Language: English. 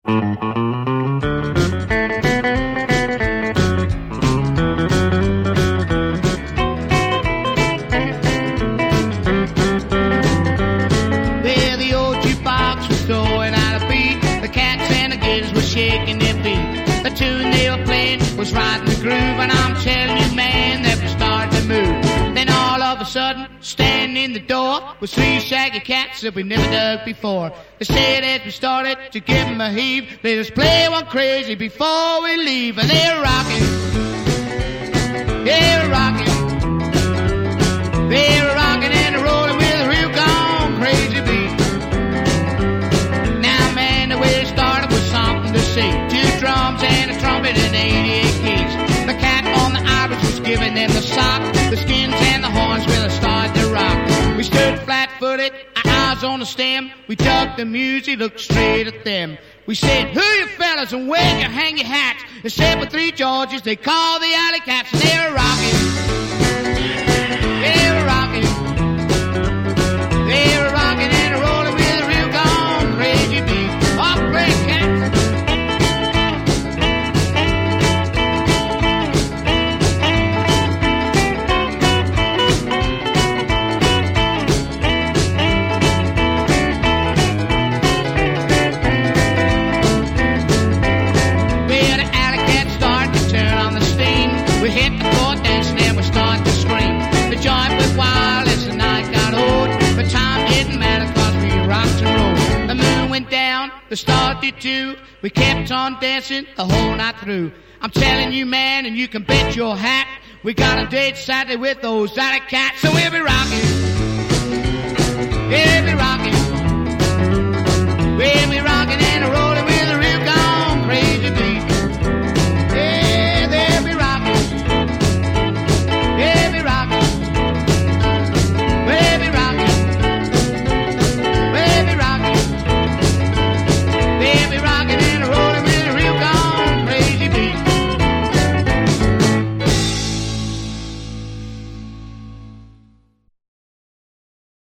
Shaking their feet. The tune they were playing was right in the groove, and I'm telling you, man, that we started to move. Then all of a sudden, standing in the door was three shaggy cats that we never dug before. They said as we started to give them a heave, let us play one crazy before we leave. And they were rocking, they were rocking, they were rocking and rolling with a real gone crazy beat. Now, man, the way it started was something to see. Two drums and a trumpet and 88 keys. The cat on the Irish was giving them the sock. The skins and the horns really started to rock. We stood flat-footed, our eyes on the stem. We dug the music, looked straight at them. We said, who you fellas and where you hang your hats? They said with three Georges, they called the Alley Cats, and they were rocking. They were rocking. They were rocking and rolling with a real gone crazy beat. Off play cats. We hit the floor dancing and we started to scream. The joint went wild as the night got old, but time didn't matter cause we rocked and rolled. The moon went down, the stars did too. We kept on dancing the whole night through. I'm telling you, man, and you can bet your hat, we got a date Saturday with those Alley Cats. So we'll be rocking, we'll be rocking, we'll be rocking and rolling.